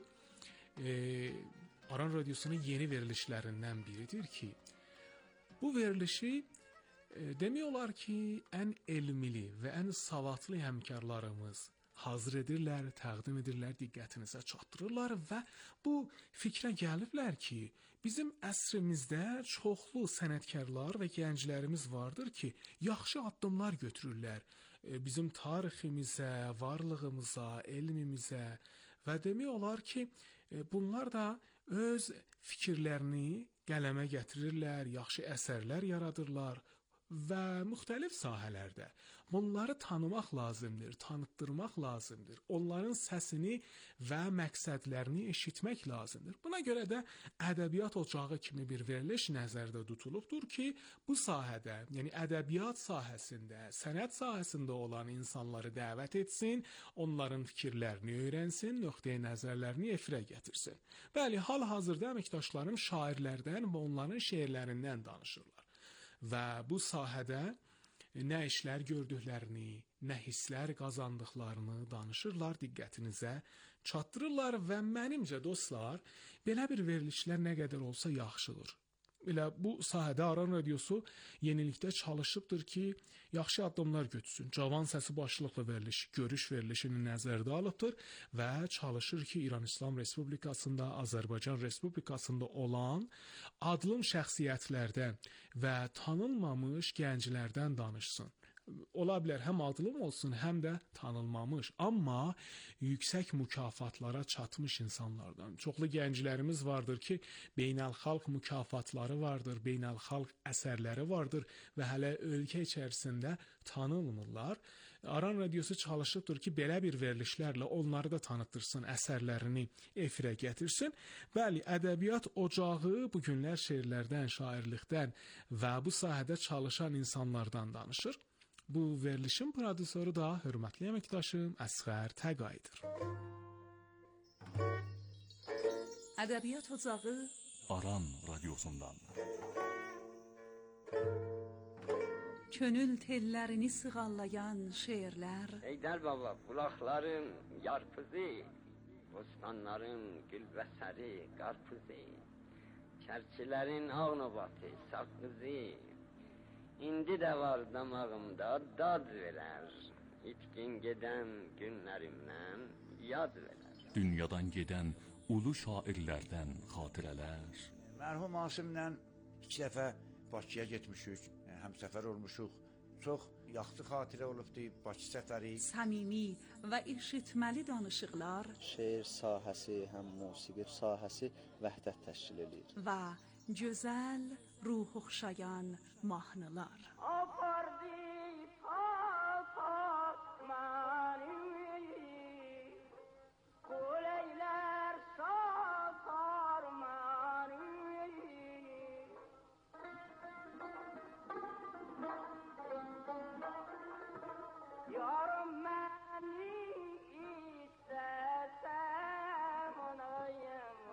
Aran Radiosunun yeni verilişlərindən biridir ki, bu verilişi demək olar ki, ən elmli və ən savadlı həmkarlarımız hazır edirlər, təqdim edirlər, diqqətinizə çatdırırlar və bu fikrə gəliblər ki, bizim əsrimizdə çoxlu sənətkarlar və gənclərimiz vardır ki, yaxşı addımlar götürürlər bizim tariximizə, varlığımıza, elmimizə və demək olar ki, bunlar da öz fikirlərini qələmə gətirirlər, yaxşı əsərlər yaradırlar və müxtəlif sahələrdə. Bunları tanımaq lazımdır, tanıtdırmaq lazımdır. Onların səsini və məqsədlərini eşitmək lazımdır. Buna görə də ədəbiyyat ocağı kimi bir veriliş nəzərdə tutulubdur ki, bu sahədə, yəni ədəbiyyat sahəsində, sənət sahəsində olan insanları dəvət etsin, onların fikirlərini öyrənsin, nöqteyi nəzərlərini efirə gətirsin. Bəli, hal-hazırda əməkdaşlarım şairlərdən və onların şeirlərindən danışırlar. Və bu sahədə nə işlər gördüklərini, nə hisslər qazandıqlarını danışırlar, diqqətinizə çatdırırlar və mənimcə dostlar, belə bir verilişlər nə qədər olsa yaxşıdır. Elə bu sahədə Aran Radiosu yenilikdə çalışıbdır ki, yaxşı addımlar götürsün. Cavan səsi başlıqlı verilişi, görüş verilişini nəzərdə alıbdır və çalışır ki, İran İslam Respublikasında, Azərbaycan Respublikasında olan adlım şəxsiyyətlərdən və tanınmamış gənclərdən danışsın. Ola bilər həm adlım olsun, həm də tanınmamış, amma yüksək mükafatlara çatmış insanlardan. Çoxlu gənclərimiz vardır ki, beynəlxalq mükafatları vardır, beynəlxalq əsərləri vardır və hələ ölkə içərisində tanınmırlar. Aran Radiosu çalışıbdır ki, belə bir verilişlərlə onları da tanıtırsın, əsərlərini efirə gətirsin. Bəli, ədəbiyyat ocağı bu günlər şeirlərdən, şairlikdən və bu sahədə çalışan insanlardan danışır. Bu verilişin prodüsörü da hörmətli əməkdaşım Əsğər Təqaydır. Ədəbiyyat ocağı Aran Radyosundan. Könül tellərini sığallayan şeirlər. Heydər baba, bulaqların yarpızı, bostanların gülbəsəri, qarpızı, çərçilərin ağnobatı, sakızı, İndi də var damağımda dad verər, itkin gedən günlərimdən yad verər. Dünyadan gedən ulu şairlərdən xatirələr. Mərhum Asimlə 2 dəfə Bakıya getmişik, həmsəfər olmuşuq. Çox yaxşı xatirə olubdu Bakı səfəri. Səmimi və eşitməli danışıqlar. Şeir sahəsi, həm musiqi sahəsi vəhdət təşkil edir. Və gözəl, ruh oxşayan mahnılar. Apardı papak məni, qoleylər satar məni. Yarım məni istəsəm onayım,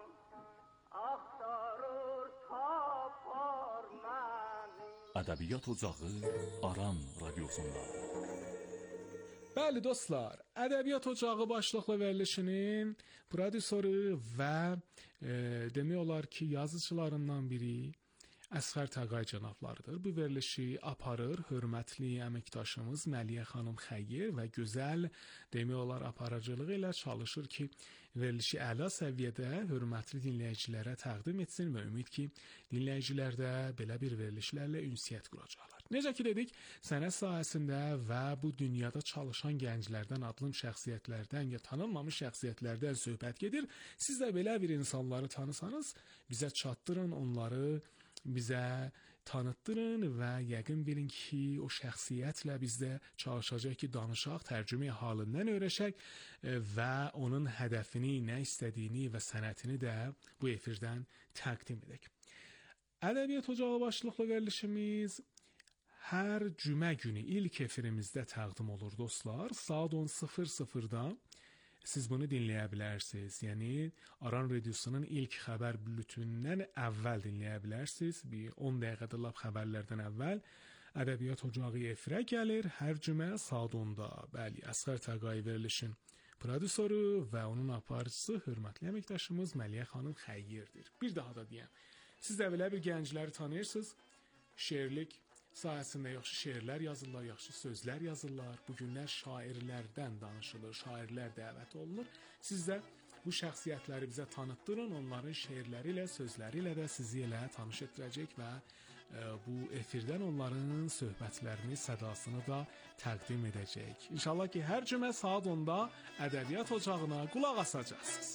axtarır tapar məni. Ədəbiyyat ocağı Aran Radyosunda. Bəli dostlar, Ədəbiyyat Ocağı başlıqlı verilişinin prodüsörü və demək olar ki, yazıçılarından biri Əsğər Təqay cənablarıdır. Bu verilişi aparır hörmətli əməkdaşımız Məliyə xanım Xəyyir və gözəl demək olar aparıcılığı ilə çalışır ki, verilişi əla səviyyədə hörmətli dinləyicilərə təqdim etsin və ümid ki, dinləyicilər də belə bir verilişlərlə ünsiyyət quracaqlar. Necə ki dedik, sənət sahəsində və bu dünyada çalışan gənclərdən, adlım şəxsiyyətlərdən ya tanınmamış şəxsiyyətlərdən söhbət gedir. Siz də belə bir insanları tanısanız, bizə çatdırın, onları bizə tanıtdırın və yəqin bilin ki, o şəxsiyyətlə biz də çalışacaq ki, danışaq, tərcümə halindən öyrəşək və onun hədəfini, nə istədiyini və sənətini də bu efirdən təqdim edək. Ədəbiyyat Ocağı başlıqlı verilişimiz hər cümə günü ilk efirimizdə təqdim olur dostlar. Saat 10:00-da siz bunu dinləyə bilərsiniz. Yəni Aran Radiosunun ilk xəbər bültenindən əvvəl dinləyə bilərsiniz. Bir 10 dəqiqədə lap xəbərlərdən əvvəl Ədəbiyyat Ocağı efirə gəlir hər cümə saat 10-da. Bəli, Əsğər Təqay verilişin prodüsörü və onun aparıcısı hörmətli əməkdaşımız Məliyə xanım Xəyyirdir. Bir daha da deyəm. Siz də belə bir gəncləri tanıyırsınız. Şeirlik sahəsində yaxşı şeirlər yazırlar, yaxşı sözlər yazırlar. Bu günlər şairlərdən danışılır, şairlər dəvət olunur. Siz də bu şəxsiyyətləri bizə tanıtdırın, onların şeirləri ilə, sözləri ilə də sizi elə tanış etdirəcək və bu efirdən onların söhbətlərini, sədasını da təqdim edəcək. İnşallah ki, hər cümə saat 10-da Ədəbiyyat Ocağına qulaq asacaqsınız.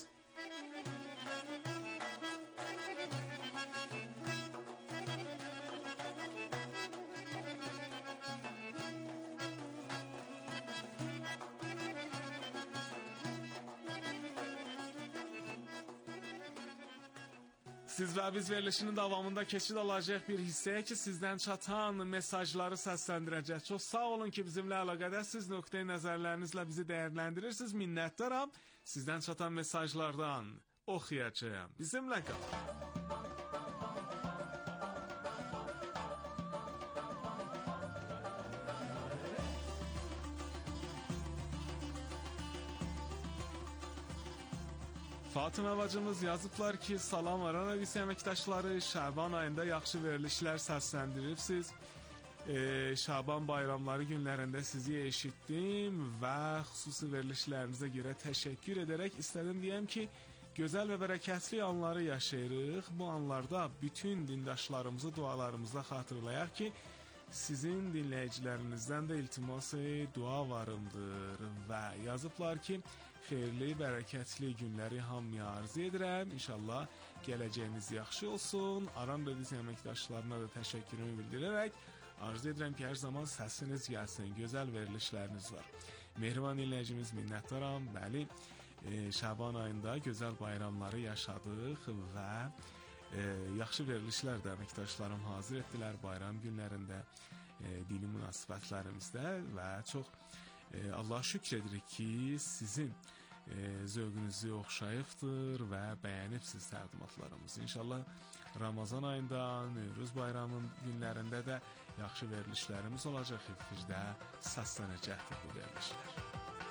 Siz və biz verilişinin davamında keçid alacaq bir hissəyə ki, sizdən çatan mesajları səsləndirəcək. Çox sağ olun ki, bizimlə əlaqədəsiz, nöqteyi nəzərlərinizlə bizi dəyərləndirirsiniz. Minnətdaram. Sizdən çatan mesajlardan oxuyacağım. Bizimlə qalın. Fatıma bacımız yazıblar ki, salam Aran Radiosu əməkdaşları, Şaban ayında yaxşı verilişlər səsləndiribsiz. Şaban bayramları günlərində sizi eşitdim və xüsusi verilişlərinizə görə təşəkkür edərək istədim deyəm ki, gözəl və bərəkətli anları yaşayırıq. Bu anlarda bütün dindaşlarımızı dualarımızda xatırlayaq ki, sizin dinləyicilərinizdən də iltiması dua varımdır və yazıblar ki, xeyirli, bərəkətli günləri hamıya arzu edirəm. İnşallah gələcəyiniz yaxşı olsun. Aran Radiosu əməkdaşlarına da təşəkkürümü bildirərək arzu edirəm ki, hər zaman səsiniz gəlsin, gözəl verilişləriniz var. Mehriban dinləyicimiz, minnətdaram. Bəli, Şaban ayında gözəl bayramları yaşadıq və yaxşı verilişlər də əməkdaşlarım hazır etdilər bayram günlərində, dini münasibətlərimizdə və çox Allah'a şükür edirik ki, sizin zövqünüzü oxşayıbdır və bəyənibsiz təqdimatlarımızı. İnşallah Ramazan ayında, Nevruz bayramının günlərində də yaxşı verilişlərimiz olacaq. Efirdə səslənəcəkdir bu verilişlər.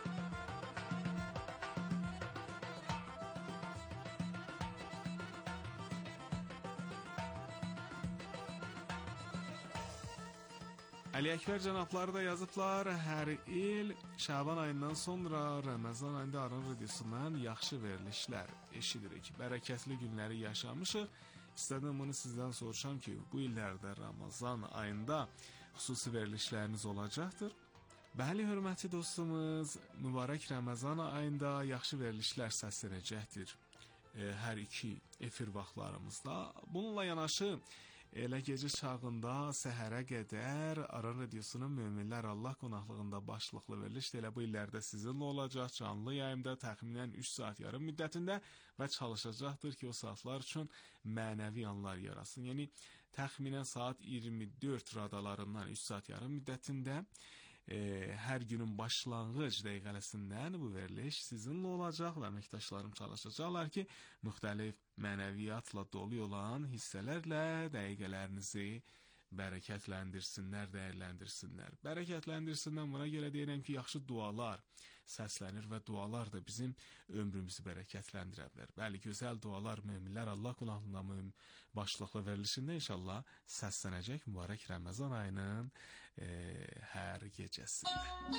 Əli Əkbər cənabları da yazıblar, hər il Şaban ayından sonra Ramazan ayında Aran Radiosundan yaxşı verilişlər eşidirik. Bərəkətli günləri yaşamışıq. İstədim bunu sizdən soruşam ki, bu illərdə Ramazan ayında xüsusi verilişləriniz olacaqdır. Bəli, hörmətli dostumuz, mübarək Ramazan ayında yaxşı verilişlər səslənəcəkdir hər iki efir vaxtlarımızda. Bununla yanaşı, elə gecə çağında səhərə qədər Aran Radiosunun Möminlər Allah qonaqlığında başlıqlı veriliş də elə bu illərdə sizinlə olacaq. Canlı yayımda təxminən 3 saat yarım müddətində və çalışacaqdır ki, o saatlar üçün mənəvi anlar yarasın. Yəni, təxminən saat 24 radalarından 3 saat yarım müddətində hər günün başlanğıc dəqiqəsindən bu veriliş sizinlə olacaq və əməkdaşlarım çalışacaqlar ki, müxtəlif mənəviyyatla dolu olan hissələrlə dəqiqələrinizi bərəkətləndirsinlər, dəyərləndirsinlər. Bərəkətləndirsinlər, buna görə deyirəm ki, yaxşı dualar səslənir və dualar da bizim ömrümüzü bərəkətləndirə bilər. Bəli, gözəl dualar Möminlər Allah qonaqlığında başlıqlı verilişində inşallah səslənəcək mübarək Ramazan ayının hər gecəsində.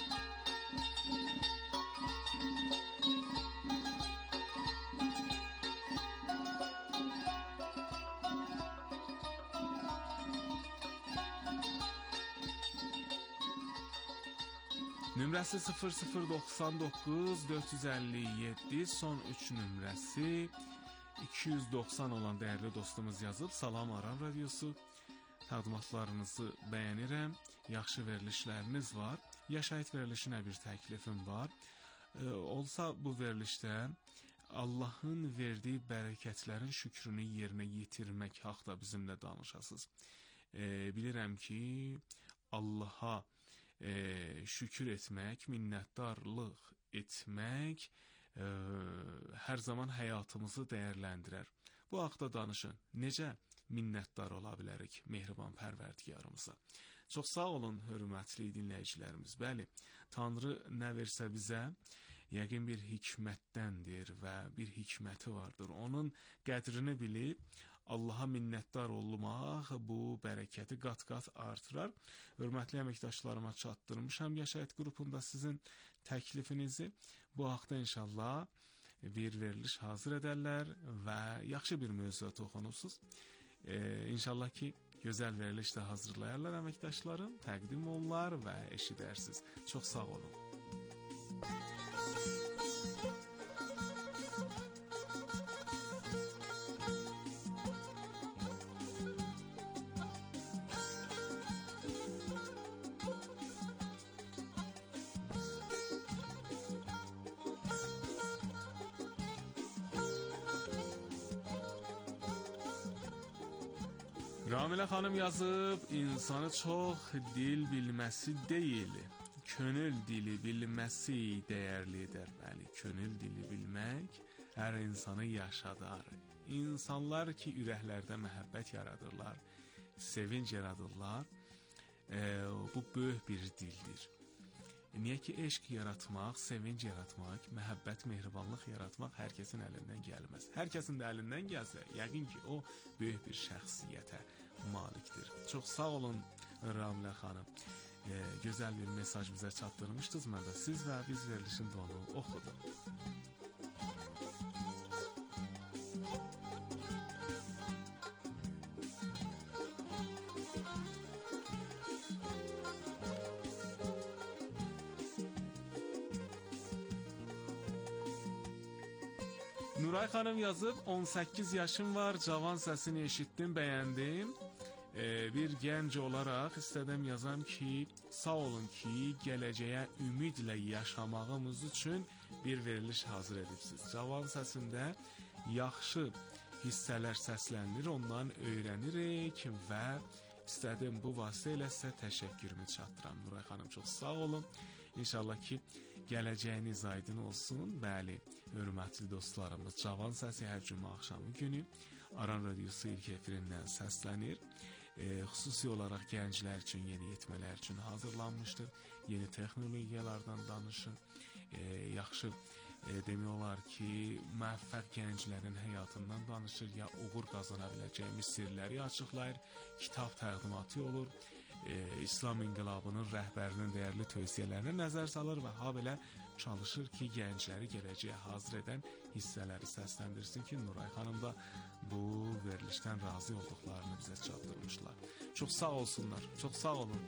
Nömrəsi 0099 457, son 3 nömrəsi 290 olan dəyərli dostumuz yazıb. Salam Aran Radiosu, təqdimatlarınızı bəyənirəm, yaxşı verilişləriniz var, yaşayət verilişinə bir təklifim var. Olsa bu verilişdə Allahın verdiyi bərəkətlərin şükrünü yerinə yetirmək haqda bizimlə danışasınız. Bilirəm ki, Allaha şükür etmək, minnətdarlıq etmək hər zaman həyatımızı dəyərləndirər. Bu haqda danışın. Necə minnətdar ola bilərik mehriban pərverdigarımıza? Çox sağ olun, hörmətli dinləyicilərimiz. Bəli, Tanrı nə versə bizə, yəqin bir hikmətdəndir və bir hikməti vardır. Onun qədrini bilib, Allaha minnətdar olmaq bu bərəkəti qat-qat artırar. Hörmətli əməkdaşlarıma çatdırmışam yaşayət qrupunda sizin təklifinizi. Bu haqda inşallah bir veriliş hazır edərlər və yaxşı bir mövzuya toxunursunuz. İnşallah ki, gözəl veriliş də hazırlayarlar əməkdaşlarım, təqdim olunlar və eşidərsiniz. Çox sağ olun. Ramilə xanım yazıb, insanı çox dil bilməsi deyil, könül dili bilməsi dəyərlidir. Bəli, könül dili bilmək hər insanı yaşadar. İnsanlar ki, ürəklərdə məhəbbət yaradırlar, sevinc yaradırlar, bu böyük bir dildir. Niyə ki, eşq yaratmaq, sevinc yaratmaq, məhəbbət, mehribanlıq yaratmaq hər kəsin əlindən gəlməz. Hər kəsin də əlindən gəlsə, yəqin ki, o böyük bir şəxsiyyətə malikdir. Çox sağ olun Ramilə xanım. Gözəl bir mesaj bizə çatdırmışdınız. Mən də siz və biz verilişində onu oxudum. Nuray xanım yazıb, 18 yaşım var, cavan səsini eşitdim, bəyəndim. Bir gənc olaraq istədim yazam ki, sağ olun ki, gələcəyə ümidlə yaşamağımız üçün bir veriliş hazır edibsiz. Cavan səsində yaxşı hissələr səslənir, ondan öyrənirik və istədim bu vasitə ilə sizə təşəkkürümü çatdıram. Nuray xanım, çox sağ olun. İnşallah ki, gələcəyiniz aydın olsun. Bəli, hörmətli dostlarımız, Cavan Səsi hər cümə axşamı günü Aran Radiosu ilk efirindən səslənir. Xüsusi olaraq gənclər üçün, yeniyetmələr üçün hazırlanmışdır. Yeni texnologiyalardan danışır. Yaxşı demək olar ki, müvəffəq gənclərin həyatından danışır, ya uğur qazana biləcəyimiz sirləri açıqlayır. Kitab təqdimatı olur. İslam İnqilabının rəhbərinin dəyərli tövsiyələrini nəzər salır və habelə çalışır ki, gəncləri gələcəyə hazır edən hissələri səsləndirsin ki, Nuray xanım da bu verilişdən razı olduqlarını bizə çatdırmışlar. Çox sağ olsunlar, çox sağ olun.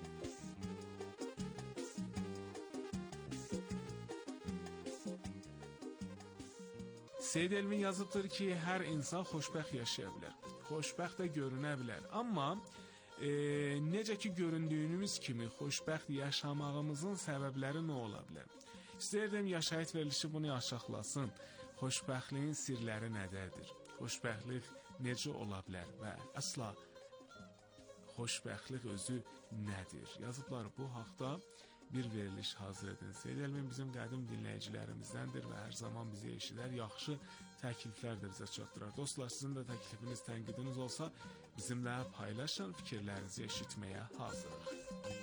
Seyid Elmin yazıbdır ki, hər insan xoşbəxt yaşaya bilər, xoşbəxt də görünə bilər, amma necə ki göründüyümüz kimi xoşbəxt yaşamağımızın səbəbləri nə ola bilər? İstəyirdim yaşayış verilişi bunu aşağılasın. Xoşbəxtliyin sirləri nədədir? Xoşbəxtlik necə ola bilər və əsla xoşbəxtlik özü nədir? Yazıblar bu haqda bir veriliş hazır edin. Seyid Elmin bizim qədim dinləyicilərimizdəndir və hər zaman bizi eşidər, yaxşı təkliflər də bizə çatdırar. Dostlar, sizin də təklifiniz, tənqidiniz olsa bizimlə paylaşın, fikirlərinizi eşitməyə hazırıq.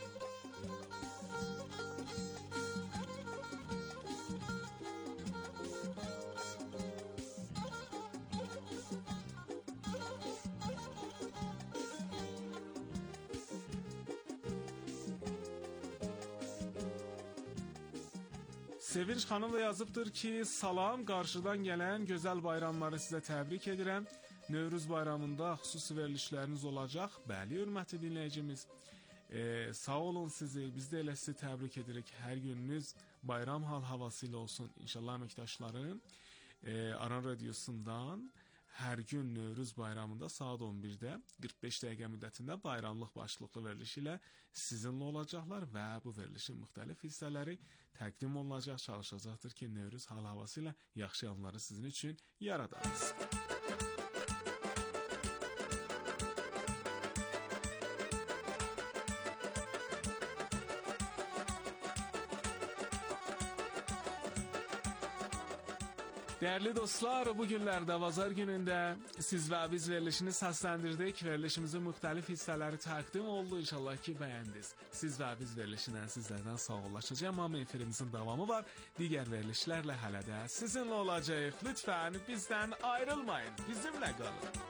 Sevinç xanım da yazıbdır ki, salam, qarşıdan gələn gözəl bayramları sizə təbrik edirəm. Növruz bayramında xüsusi verilişləriniz olacaq. Bəli, hörmətli dinləyicimiz, sağ olun sizi, biz də elə sizi təbrik edirik. Hər gününüz bayram hal-havası ilə olsun. İnşallah əməkdaşlarım Aran Radiosundan hər gün Növruz bayramında saat 11-də 45 dəqiqə müddətində bayramlıq başlıqlı veriliş ilə sizinlə olacaqlar və bu verilişin müxtəlif hissələri təqdim olunacaq, çalışacaqdır ki, Növruz hal-havası ilə yaxşı anları sizin üçün yaradınız. Değerli dostlar, bu günlərdə bazar günündə siz və biz verilişini səsləndirdik. Verilişimizin müxtəlif hissələri təqdim oldu. İnşallah ki, bəyəndiniz. Siz və biz verilişindən sizlərdən sağollaşacağım. Amma efirimizin davamı var. Digər verilişlərlə hələ də sizinlə olacaq. Lütfən bizdən ayrılmayın. Bizimlə qalın.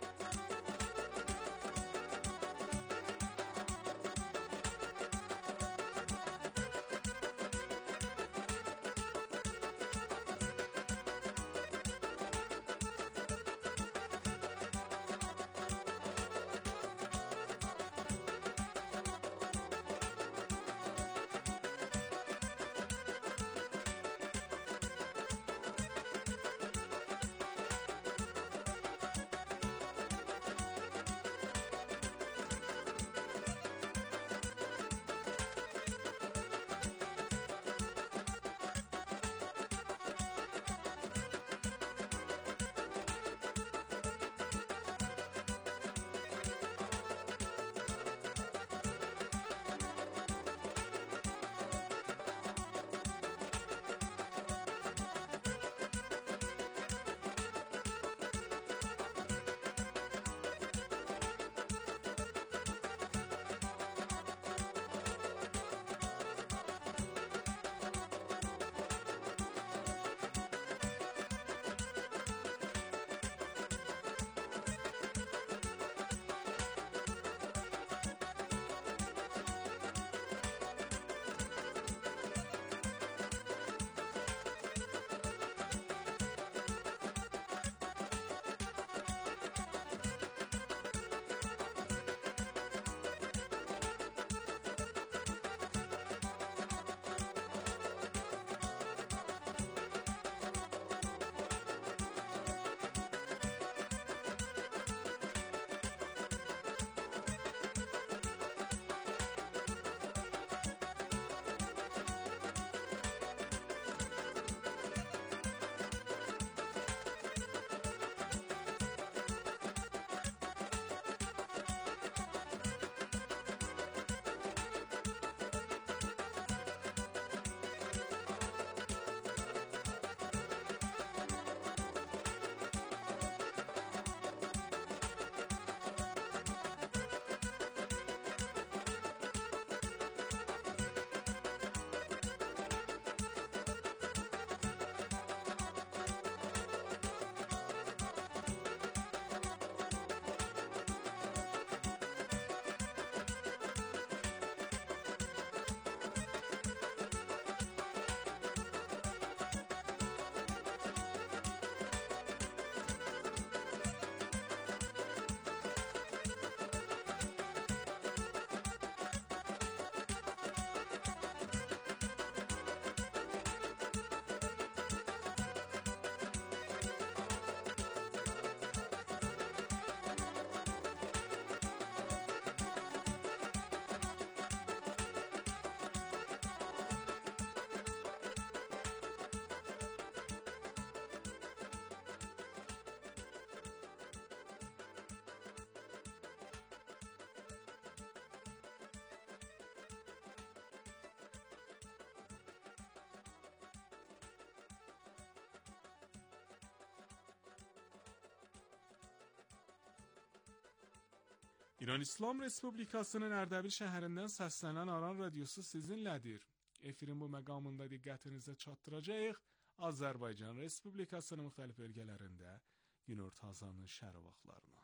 İran İslam Respublikasının Ərdəbil şəhərindən səslənən Aran radiosu sizinlədir. Efirin bu məqamında diqqətinizə çatdıracağıq. Azərbaycan Respublikasının müxtəlif bölgələrində günorta azanın şəhər vaxtlarına.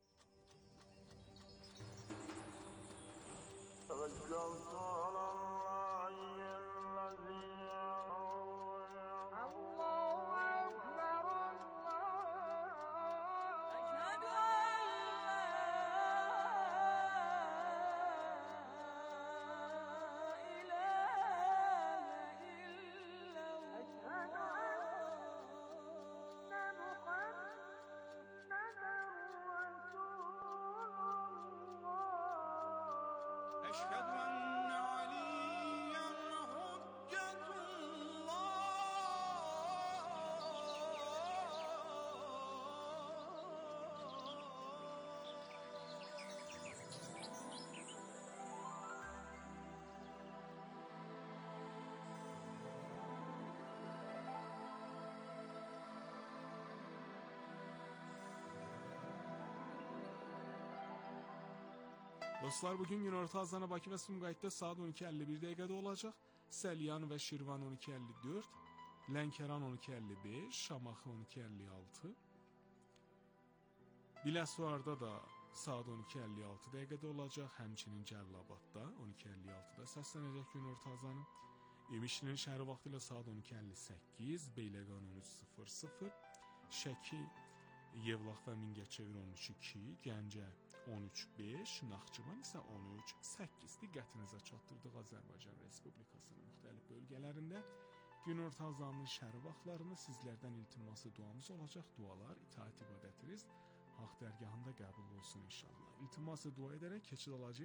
Dostlar, bugün günorta azanı Bakı və Sumqayıtda saat 12:51 dəqiqədə olacaq. Səlyan və Şirvan 12:54, Lənkəran 12:55, Şamaxı 12:56. Biləsuvarda da saat 12:56 dəqiqədə olacaq. Həmçinin Cəlilabadda 12:56-da səslənəcək günorta azanı. İmişlinin şəhəri vaxtı ilə saat 12:58, Beyləqan 13:00, Şəki, Yevlax və Mingəçevir 13:02, Gəncə 13:05, Naxçıvan isə 13:08. Diqqətinizə çatdırdıq Azərbaycan Respublikasının müxtəlif bölgələrində günorta azanının şəhər vaxtlarını sizlərdən iltiması duamız olacaq. Dualar, itaat ibadətiniz haqq dərgahında qəbul olsun inşallah. İltiması dua edərək keçid alacağıq